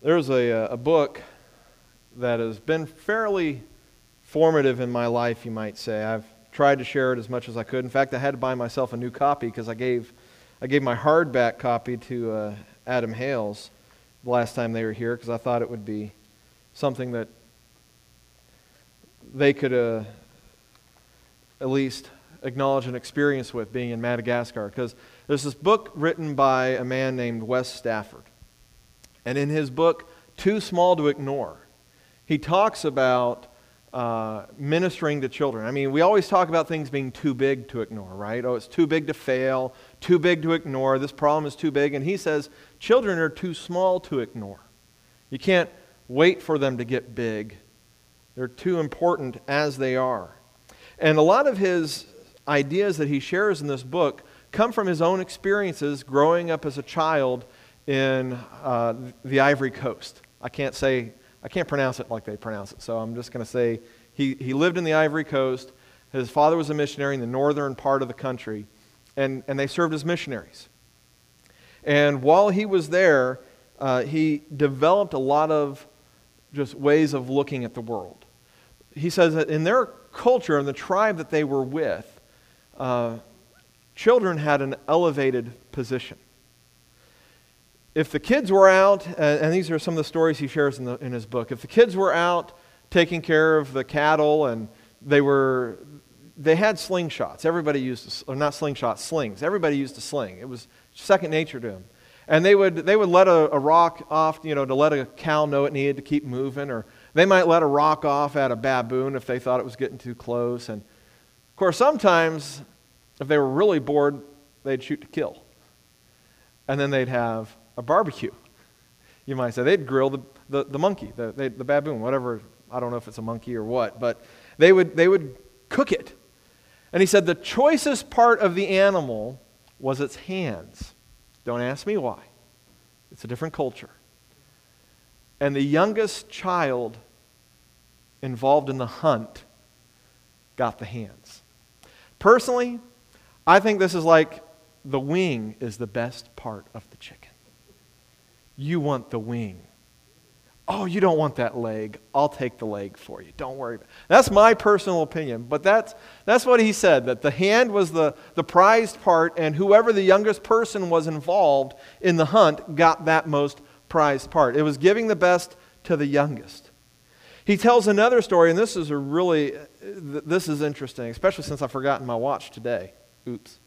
There's a book that has been fairly formative in my life, you might say. I've tried to share it as much as I could. In fact, I had to buy myself a new copy because I gave my hardback copy to Adam Hales the last time they were here because I thought it would be something that they could at least acknowledge and experience with being in Madagascar. Because there's this book written by a man named Wes Stafford. And in his book, Too Small to Ignore, he talks about ministering to children. I mean, we always talk about things being too big to ignore, right? Oh, it's too big to fail, too big to ignore, this problem is too big. And he says, children are too small to ignore. You can't wait for them to get big. They're too important as they are. And a lot of his ideas that he shares in this book come from his own experiences growing up as a child in the Ivory Coast. I can't pronounce it like they pronounce it, so I'm just going to say he lived in the Ivory Coast. His father was a missionary in the northern part of the country, and they served as missionaries. And while he was there, he developed a lot of just ways of looking at the world. He says that in their culture and the tribe that they were with, children had an elevated position. If the kids were out, and these are some of the stories he shares in his book, if the kids were out taking care of the cattle and they had slingshots. Everybody used, or not slingshots, slings. Everybody used a sling. It was second nature to them. And they would let a rock off, to let a cow know it needed to keep moving, or they might let a rock off at a baboon if they thought it was getting too close. And of course, sometimes if they were really bored, they'd shoot to kill. And then they'd have a barbecue. You might say they'd grill the monkey, the baboon, whatever. I don't know if it's a monkey or what, but they would cook it. And he said the choicest part of the animal was its hands. Don't ask me why. It's a different culture. And the youngest child involved in the hunt got the hands. Personally, I think this is like the wing is the best part of the chicken. You want the wing. Oh, you don't want that leg. I'll take the leg for you. Don't worry about it. That's my personal opinion, but that's what he said, that the hand was the prized part, and whoever the youngest person was involved in the hunt got that most prized part. It was giving the best to the youngest. He tells another story, and this is interesting, especially since I've forgotten my watch today. Oops.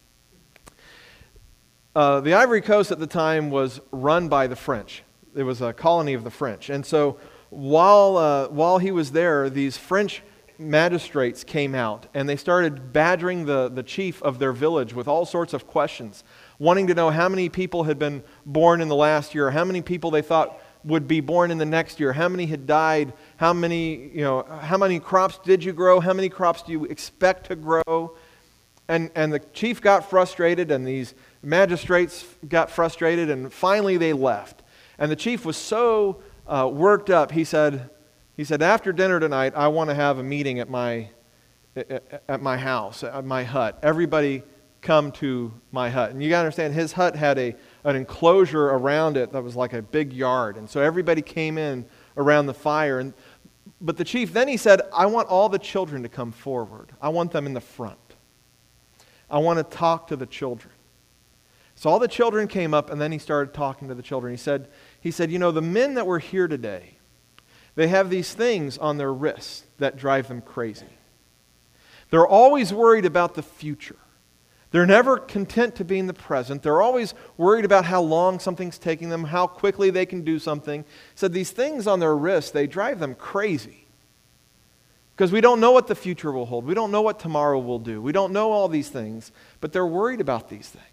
The Ivory Coast at the time was run by the French. It was a colony of the French. And so while he was there, these French magistrates came out and they started badgering the chief of their village with all sorts of questions, wanting to know how many people had been born in the last year, how many people they thought would be born in the next year, how many had died, how many crops did you grow, how many crops do you expect to grow? And the chief got frustrated, and these magistrates got frustrated, and finally they left. And the chief was so worked up, he said, after dinner tonight, I want to have a meeting at my house, at my hut. Everybody come to my hut. And you got to understand, his hut had an enclosure around it that was like a big yard. And so everybody came in around the fire. But the chief, then he said, I want all the children to come forward. I want them in the front. I want to talk to the children. So all the children came up, and then he started talking to the children. He said, the men that were here today, they have these things on their wrists that drive them crazy. They're always worried about the future. They're never content to be in the present. They're always worried about how long something's taking them, how quickly they can do something. He said these things on their wrists, they drive them crazy. Because we don't know what the future will hold. We don't know what tomorrow will do. We don't know all these things, but they're worried about these things.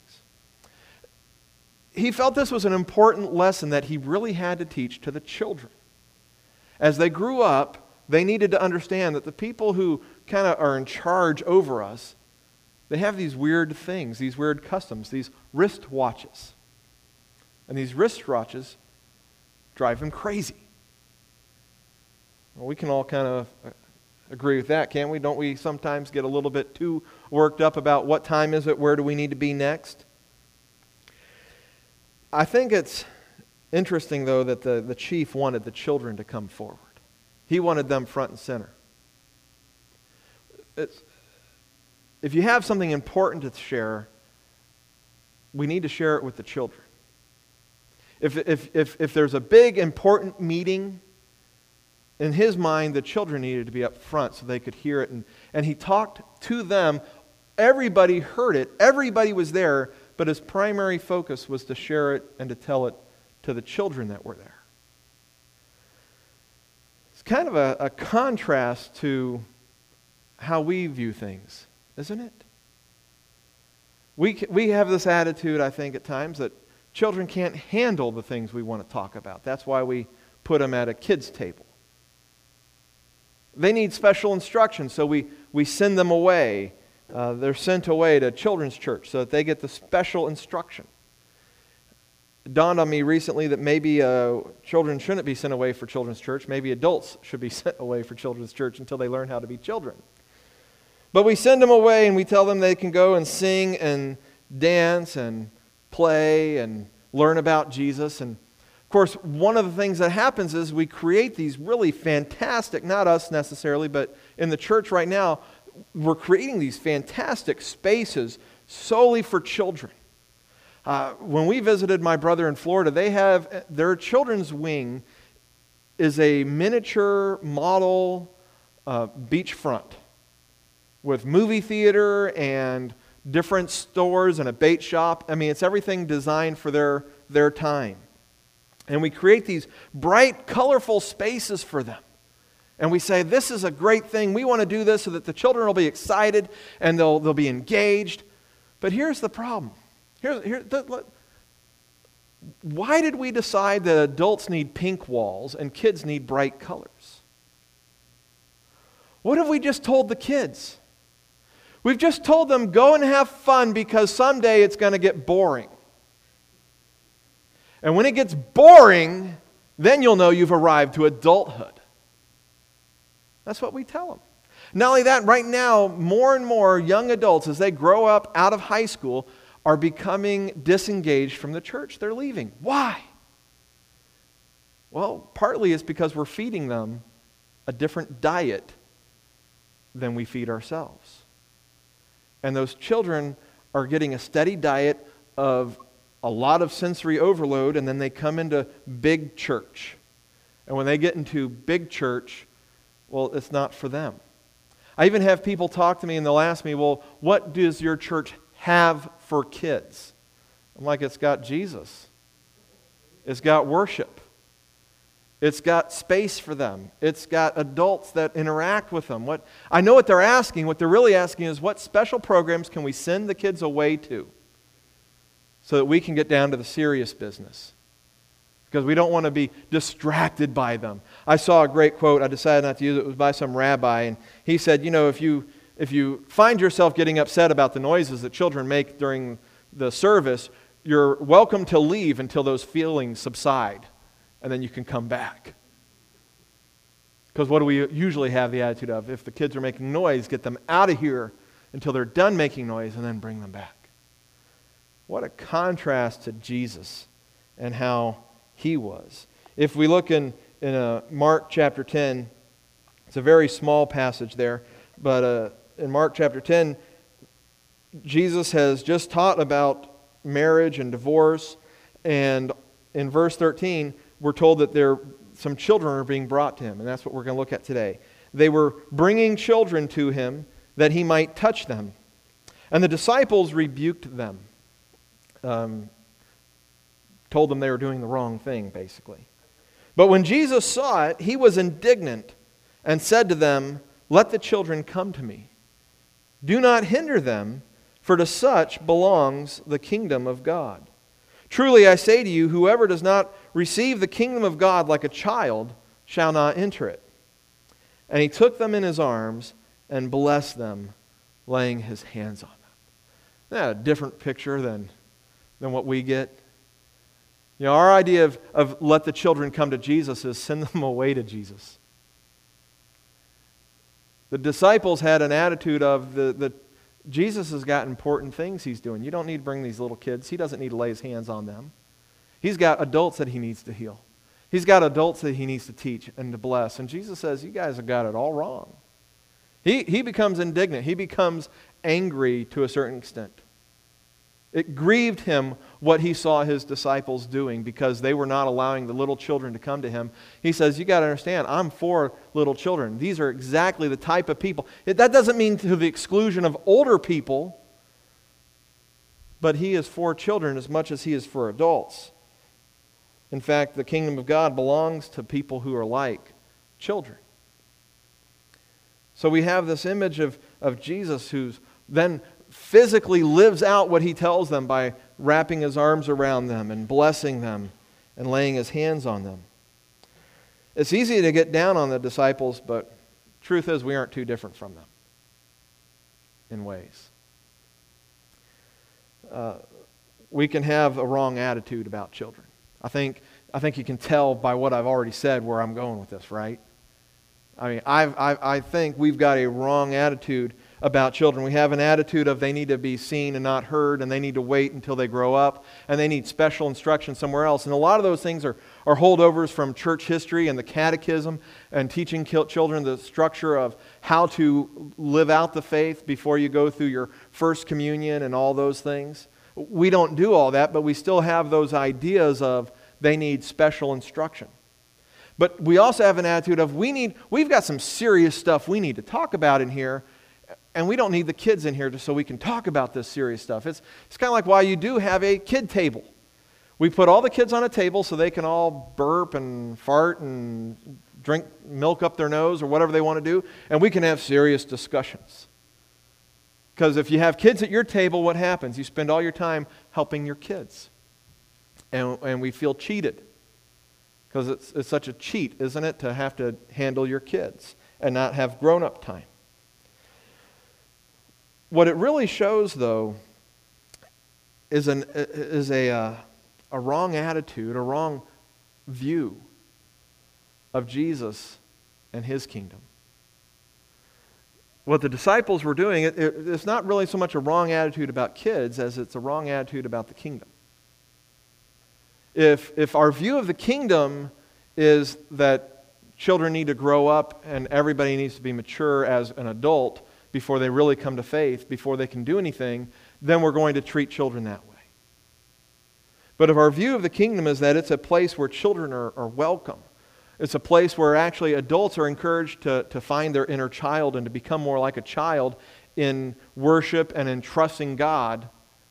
He felt this was an important lesson that he really had to teach to the children. As they grew up, they needed to understand that the people who kind of are in charge over us, they have these weird things, these weird customs, these wrist watches. And these wrist watches drive them crazy. Well, we can all kind of agree with that, can't we? Don't we sometimes get a little bit too worked up about what time is it, where do we need to be next? I think it's Interesting, though, that the chief wanted the children to come forward. He wanted them front and center. If you have something important to share, we need to share it with the children. If there's a big, important meeting, in his mind, the children needed to be up front so they could hear it. And he talked to them. Everybody heard it. Everybody was there. But his primary focus was to share it and to tell it to the children that were there. It's kind of a contrast to how we view things, isn't it? We have this attitude, I think, at times that children can't handle the things we want to talk about. That's why we put them at a kids' table. They need special instruction, so we send them away. They're sent away to children's church so that they get the special instruction. It dawned on me recently that maybe children shouldn't be sent away for children's church. Maybe adults should be sent away for children's church until they learn how to be children. But we send them away and we tell them they can go and sing and dance and play and learn about Jesus. And of course, one of the things that happens is we create these really fantastic, not us necessarily, but in the church right now, we're creating these fantastic spaces solely for children. When we visited my brother in Florida, they have their children's wing is a miniature model beachfront with movie theater and different stores and a bait shop. I mean, it's everything designed for their time. And we create these bright, colorful spaces for them. And we say, this is a great thing. We want to do this so that the children will be excited and they'll be engaged. But here's the problem. Why did we decide that adults need pink walls and kids need bright colors? What have we just told the kids? We've just told them, go and have fun because someday it's going to get boring. And when it gets boring, then you'll know you've arrived to adulthood. That's what we tell them. Not only that, right now, more and more young adults, as they grow up out of high school, are becoming disengaged from the church. They're leaving. Why? Well, partly it's because we're feeding them a different diet than we feed ourselves. And those children are getting a steady diet of a lot of sensory overload, and then they come into big church. And when they get into big church, well, it's not for them. I even have people talk to me and they'll ask me, well, what does your church have for kids? I'm like, it's got Jesus. It's got worship. It's got space for them. It's got adults that interact with them. I know what they're asking. What they're really asking is, what special programs can we send the kids away to so that we can get down to the serious business? Because we don't want to be distracted by them. I saw a great quote. I decided not to use it. It was by some rabbi. And he said, if you find yourself getting upset about the noises that children make during the service, you're welcome to leave until those feelings subside. And then you can come back. Because what do we usually have the attitude of? If the kids are making noise, get them out of here until they're done making noise and then bring them back. What a contrast to Jesus and how he was. If we look in Mark chapter 10, it's a very small passage there, but in Mark chapter 10, Jesus has just taught about marriage and divorce, and in verse 13, we're told that some children are being brought to him, and that's what we're going to look at today. They were bringing children to him that he might touch them. And the disciples rebuked them. Told them they were doing the wrong thing, basically. But when Jesus saw it, he was indignant and said to them, "Let the children come to me. Do not hinder them, for to such belongs the kingdom of God. Truly I say to you, whoever does not receive the kingdom of God like a child shall not enter it." And he took them in his arms and blessed them, laying his hands on them. Isn't that a different picture than what we get? Our idea of let the children come to Jesus is send them away to Jesus. The disciples had an attitude of Jesus has got important things he's doing. You don't need to bring these little kids. He doesn't need to lay his hands on them. He's got adults that he needs to heal. He's got adults that he needs to teach and to bless. And Jesus says, you guys have got it all wrong. He becomes indignant. He becomes angry to a certain extent. It grieved him what he saw his disciples doing because they were not allowing the little children to come to him. He says, you got to understand, I'm for little children. These are exactly the type of people. That doesn't mean to the exclusion of older people, but he is for children as much as he is for adults. In fact, the kingdom of God belongs to people who are like children. So we have this image of Jesus who's then physically lives out what he tells them by wrapping his arms around them and blessing them and laying his hands on them. It's easy to get down on the disciples, but truth is we aren't too different from them in ways. We can have a wrong attitude about children. I think you can tell by what I've already said where I'm going with this, right? I mean, I think we've got a wrong attitude about children. We have an attitude of they need to be seen and not heard, and they need to wait until they grow up, and they need special instruction somewhere else. And a lot of those things are holdovers from church history and the catechism and teaching children the structure of how to live out the faith before you go through your first communion and all those things. We don't do all that, but we still have those ideas of they need special instruction. But we also have an attitude of we've got some serious stuff we need to talk about in here, and we don't need the kids in here just so we can talk about this serious stuff. It's kind of like why you do have a kid table. We put all the kids on a table so they can all burp and fart and drink milk up their nose or whatever they want to do, and we can have serious discussions. Because if you have kids at your table, what happens? You spend all your time helping your kids. And we feel cheated. Because it's such a cheat, isn't it, to have to handle your kids and not have grown-up time. What it really shows, though, is a wrong attitude, a wrong view of Jesus and his kingdom. What the disciples were doing, it's not really so much a wrong attitude about kids as it's a wrong attitude about the kingdom. If our view of the kingdom is that children need to grow up and everybody needs to be mature as an adult before they really come to faith, before they can do anything, then we're going to treat children that way. But if our view of the kingdom is that it's a place where children are welcome, it's a place where actually adults are encouraged to find their inner child and to become more like a child in worship and in trusting God,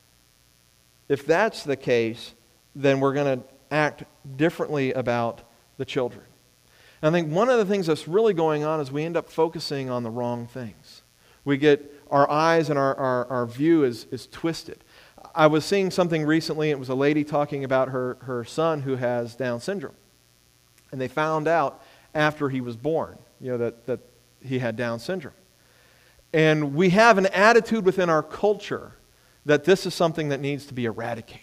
if that's the case, then we're going to act differently about the children. And I think one of the things that's really going on is we end up focusing on the wrong things. We get our eyes and our view is twisted. I was seeing something recently. It was a lady talking about her son who has Down syndrome. And they found out after he was born, that he had Down syndrome. And we have an attitude within our culture that this is something that needs to be eradicated.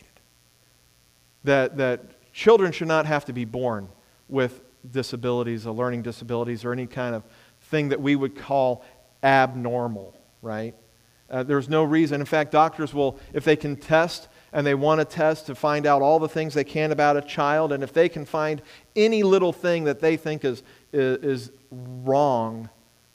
That children should not have to be born with disabilities or learning disabilities or any kind of thing that we would call abnormal, right? There's no reason. In fact, doctors will, if they can test and they want to test to find out all the things they can about a child, and if they can find any little thing that they think is wrong,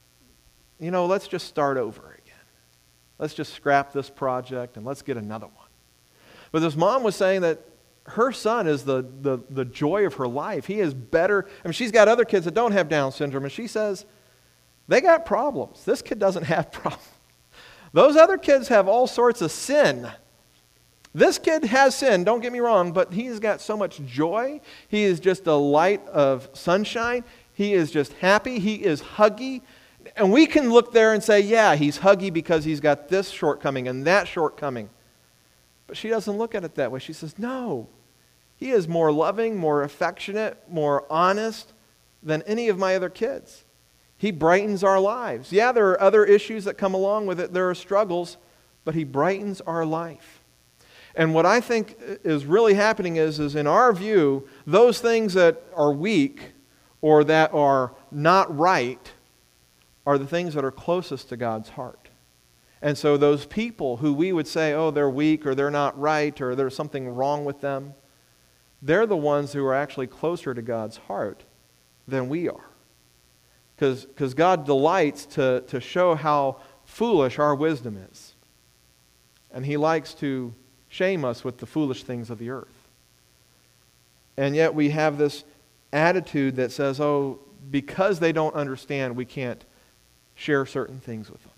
let's just start over again. Let's just scrap this project and let's get another one. But this mom was saying that her son is the joy of her life. He is better. I mean, she's got other kids that don't have Down syndrome, and she says, they got problems. This kid doesn't have problems. Those other kids have all sorts of sin. This kid has sin, don't get me wrong, but he's got so much joy. He is just a light of sunshine. He is just happy. He is huggy. And we can look there and say, yeah, he's huggy because he's got this shortcoming and that shortcoming. But she doesn't look at it that way. She says, no, he is more loving, more affectionate, more honest than any of my other kids. He brightens our lives. Yeah, there are other issues that come along with it. There are struggles, but he brightens our life. And what I think is really happening is in our view, those things that are weak or that are not right are the things that are closest to God's heart. And so those people who we would say, oh, they're weak or they're not right or there's something wrong with them, they're the ones who are actually closer to God's heart than we are. Because God delights to show how foolish our wisdom is. And He likes to shame us with the foolish things of the earth. And yet we have this attitude that says, oh, because they don't understand, we can't share certain things with them.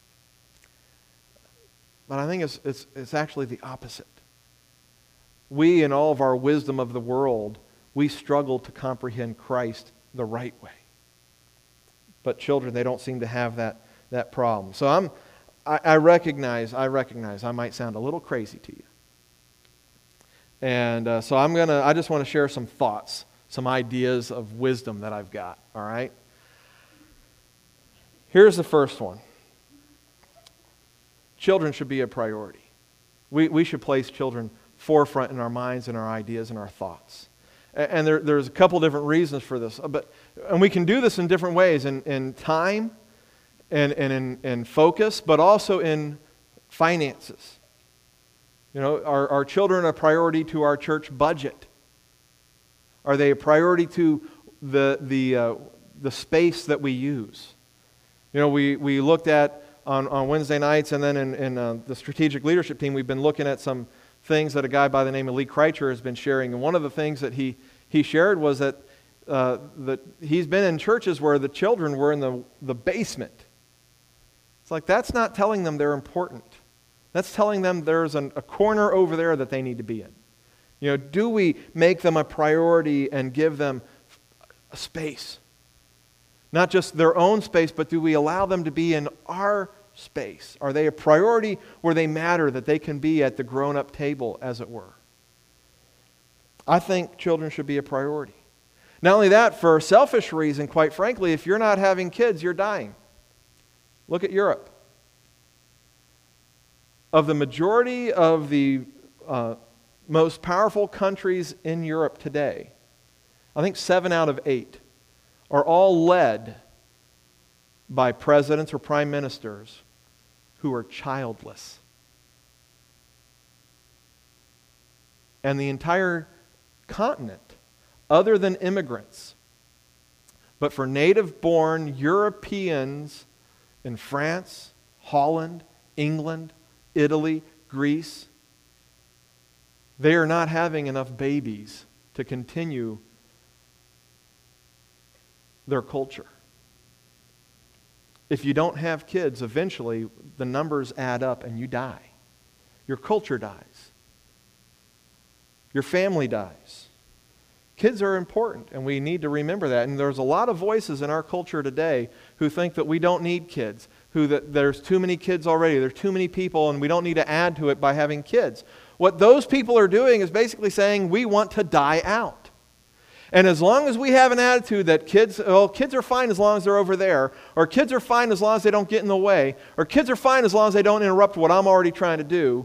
But I think it's actually the opposite. We, in all of our wisdom of the world, we struggle to comprehend Christ the right way. But children, they don't seem to have that problem. So I recognize I might sound a little crazy to you. And so I just want to share some thoughts, some ideas of wisdom that I've got, all right? Here's the first one. Children should be a priority. We should place children forefront in our minds and our ideas and our thoughts. And there's a couple different reasons for this. And we can do this in different ways, in time and in focus, but also in finances. You know, are our children a priority to our church budget? Are they a priority to the space that we use? You know, we looked at on Wednesday nights, and then in the strategic leadership team, we've been looking at some things that a guy by the name of Lee Kreitcher has been sharing. And one of the things that he shared was that he's been in churches where the children were in the basement. It's like, that's not telling them they're important. That's telling them there's a corner over there that they need to be in. You know, do we make them a priority and give them a space? Not just their own space, but do we allow them to be in our space? Are they a priority where they matter, that they can be at the grown-up table, as it were? I think children should be a priority. Not only that, for a selfish reason, quite frankly, if you're not having kids, you're dying. Look at Europe. Of the majority of the most powerful countries in Europe today, I think 7 out of 8 are all led by presidents or prime ministers who are childless. And the entire continent, other than immigrants, but for native-born Europeans in France, Holland, England, Italy, Greece, they are not having enough babies to continue their culture. If you don't have kids, eventually the numbers add up and you die. Your culture dies. Your family dies. Kids are important, and we need to remember that. And there's a lot of voices in our culture today who think that we don't need kids, that there's too many kids already, there's too many people, and we don't need to add to it by having kids. What those people are doing is basically saying we want to die out. And as long as we have an attitude that kids are fine as long as they're over there, or kids are fine as long as they don't get in the way, or kids are fine as long as they don't interrupt what I'm already trying to do,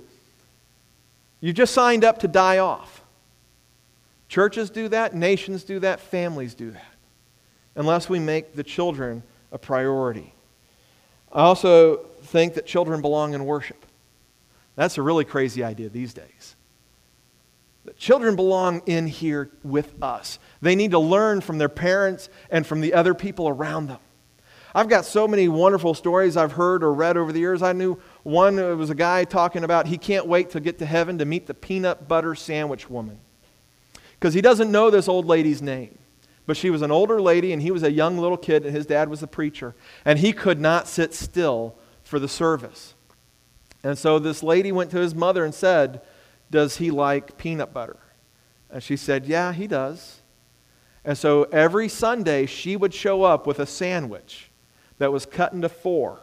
you just signed up to die off. Churches do that, nations do that, families do that, unless we make the children a priority. I also think that children belong in worship. That's a really crazy idea these days. The children belong in here with us. They need to learn from their parents and from the other people around them. I've got so many wonderful stories I've heard or read over the years. I knew one, it was a guy talking about he can't wait to get to heaven to meet the peanut butter sandwich woman. Because he doesn't know this old lady's name. But she was an older lady and he was a young little kid and his dad was the preacher. And he could not sit still for the service. And so this lady went to his mother and said, "Does he like peanut butter?" And she said, "Yeah, he does." And so every Sunday she would show up with a sandwich that was cut into four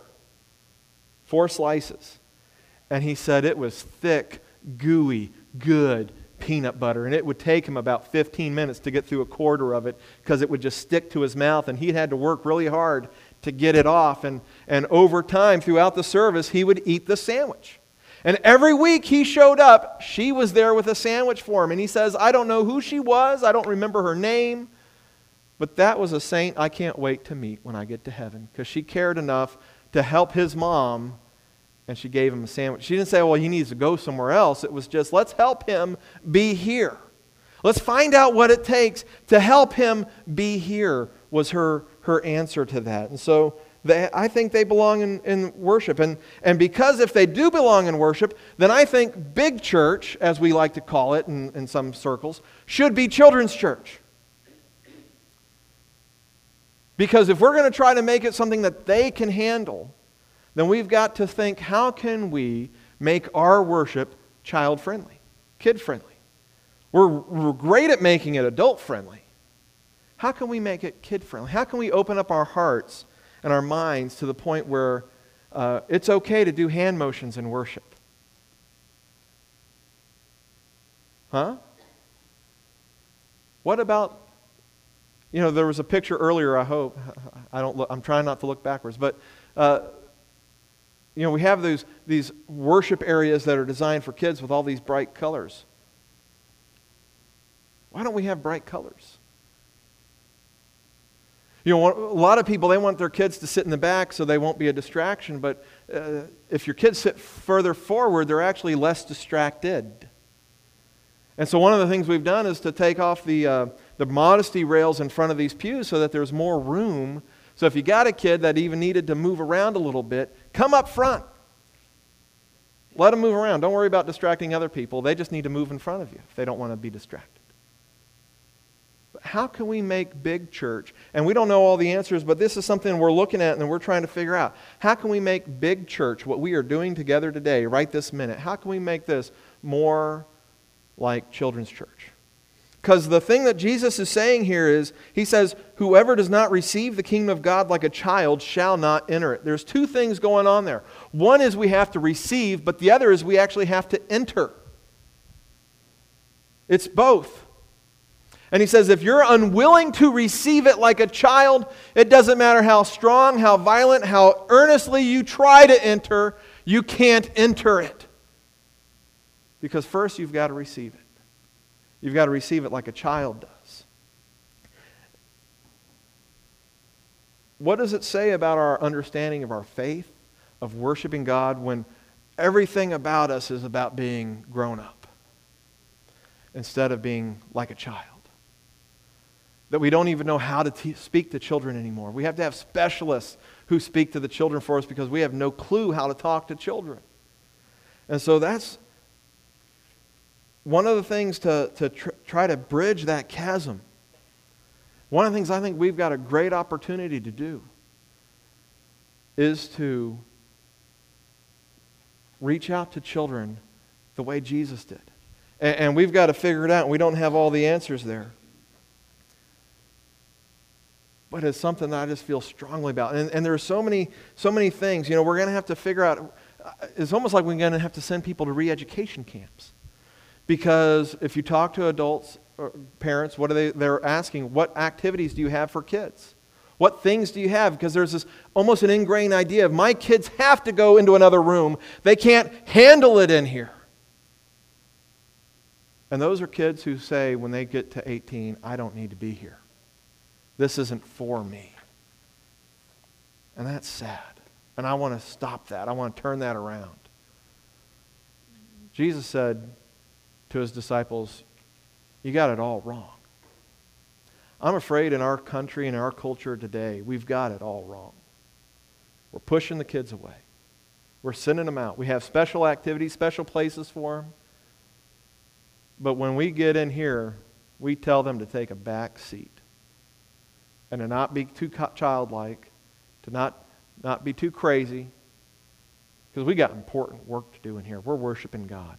slices. And he said it was thick, gooey, good peanut butter. And it would take him about 15 minutes to get through a quarter of it because it would just stick to his mouth and he had to work really hard to get it off. And over time, throughout the service, he would eat the sandwich. And every week he showed up, she was there with a sandwich for him. And he says, "I don't know who she was, I don't remember her name, but that was a saint I can't wait to meet when I get to heaven," because she cared enough to help his mom, and she gave him a sandwich. She didn't say, well, he needs to go somewhere else. It was just, let's help him be here. Let's find out what it takes to help him be here, was her answer to that. And so I think they belong in worship. And because if they do belong in worship, then I think big church, as we like to call it in some circles, should be children's church. Because if we're going to try to make it something that they can handle, then we've got to think, how can we make our worship child-friendly, kid-friendly? We're great at making it adult-friendly. How can we make it kid-friendly? How can we open up our hearts and our minds to the point where it's okay to do hand motions in worship? Huh? What about, there was a picture earlier, I hope. I'm trying not to look backwards, but we have these worship areas that are designed for kids with all these bright colors. Why don't we have bright colors? A lot of people, they want their kids to sit in the back so they won't be a distraction, but if your kids sit further forward, they're actually less distracted. And so one of the things we've done is to take off the modesty rails in front of these pews so that there's more room. So if you got a kid that even needed to move around a little bit, come up front. Let them move around. Don't worry about distracting other people. They just need to move in front of you if they don't want to be distracted. But how can we make big church? And we don't know all the answers, but this is something we're looking at and we're trying to figure out. How can we make big church, what we are doing together today, right this minute, how can we make this more like children's church? Because the thing that Jesus is saying here is, he says, whoever does not receive the kingdom of God like a child shall not enter it. There's two things going on there. One is we have to receive, but the other is we actually have to enter. It's both. And he says, if you're unwilling to receive it like a child, it doesn't matter how strong, how violent, how earnestly you try to enter, you can't enter it. Because first you've got to receive it. You've got to receive it like a child does. What does it say about our understanding of our faith, of worshiping God, when everything about us is about being grown up instead of being like a child? That we don't even know how to speak to children anymore. We have to have specialists who speak to the children for us because we have no clue how to talk to children. And so that's one of the things to try to bridge that chasm. One of the things I think we've got a great opportunity to do is to reach out to children the way Jesus did. And we've got to figure it out, and we don't have all the answers there. But it's something that I just feel strongly about. And there are so many things. We're going to have to figure out. It's almost like we're going to have to send people to re-education camps. Because if you talk to adults or parents, they're asking, what activities do you have for kids? What things do you have? Because there's this almost an ingrained idea of my kids have to go into another room. They can't handle it in here. And those are kids who say when they get to 18, I don't need to be here. This isn't for me. And that's sad. And I want to stop that. I want to turn that around. Jesus said to his disciples, you got it all wrong. I'm afraid in our country and our culture today, we've got it all wrong. We're pushing the kids away. We're sending them out. We have special activities, special places for them. But when we get in here, we tell them to take a back seat. And to not be too childlike, to not be too crazy. Because we got important work to do in here. We're worshiping God.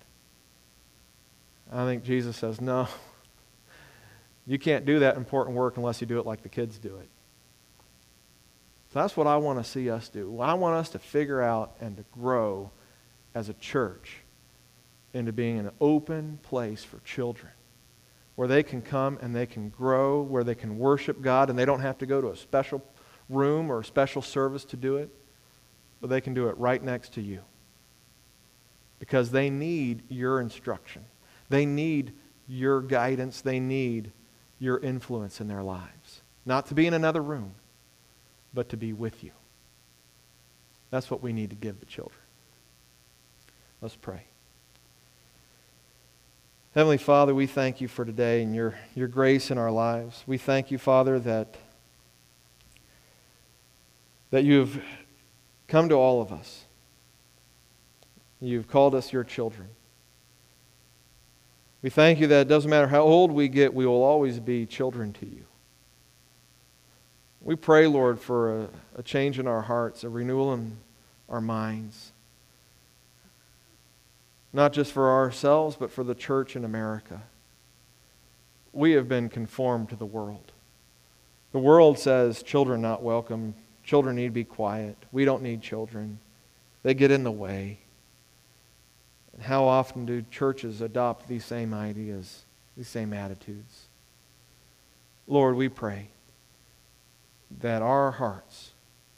I think Jesus says, no, you can't do that important work unless you do it like the kids do it. So that's what I want to see us do. I want us to figure out and to grow as a church into being an open place for children, where they can come and they can grow, where they can worship God, and they don't have to go to a special room or a special service to do it, but they can do it right next to you. Because they need your instruction. They need your guidance. They need your influence in their lives. Not to be in another room, but to be with you. That's what we need to give the children. Let's pray. Heavenly Father, we thank you for today and your grace in our lives. We thank you, Father, that you've come to all of us. You've called us your children. We thank you that it doesn't matter how old we get, we will always be children to you. We pray, Lord, for a change in our hearts, a renewal in our minds. Not just for ourselves, but for the church in America. We have been conformed to the world. The world says children not welcome. Children need to be quiet. We don't need children. They get in the way. And how often do churches adopt these same ideas, these same attitudes? Lord, we pray that our hearts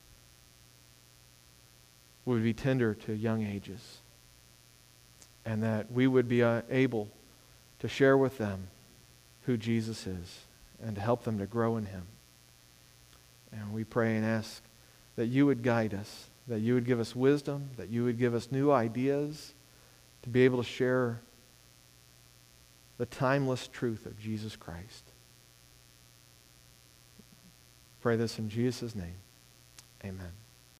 would be tender to young ages, and that we would be able to share with them who Jesus is and to help them to grow in Him. And we pray and ask that you would guide us, that you would give us wisdom, that you would give us new ideas to be able to share the timeless truth of Jesus Christ. Pray this in Jesus' name. Amen.